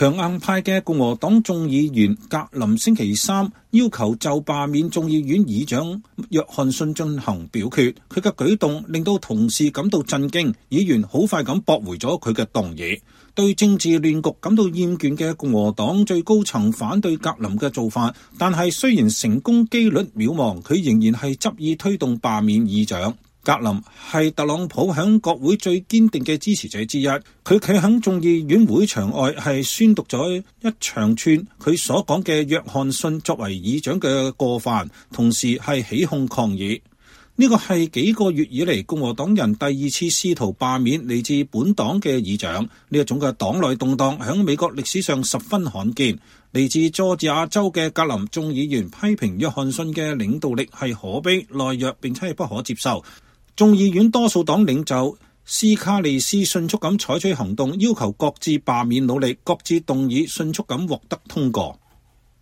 強硬派嘅共和黨眾議員格林星期三要求就罷免眾議院議長約翰遜進行表決，佢嘅舉動令到同事感到震驚，議員好快咁駁回咗佢嘅動議。對政治亂局感到厭倦嘅共和黨最高層反對格林嘅做法，但係雖然成功機率渺茫，佢仍然係執意推動罷免議長。格林係特朗普響國會最堅定嘅支持者之一，佢企響眾議院會場外係宣讀咗一長串佢所講嘅約翰遜作為議長嘅過犯，同時係起哄抗議。呢個係幾個月以嚟共和黨人第二次試圖罷免嚟自本黨嘅議長，呢一種嘅黨內動盪響美國歷史上十分罕見。嚟自佐治亞州嘅格林眾議員批評約翰遜嘅領導力係可悲、懦弱並且係不可接受。眾議院多數黨領袖斯卡利斯迅速咁採取行動，要求各自罷免努力，各自動議迅速咁獲得通過。